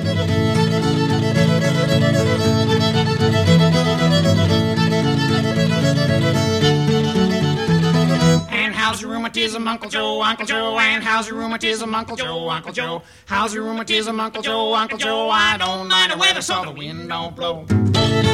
And how's your rheumatism, Uncle Joe, Uncle Joe? And how's your rheumatism, Uncle Joe, Uncle Joe? How's your rheumatism, Uncle Joe, Uncle Joe? I don't mind the weather so the wind don't blow.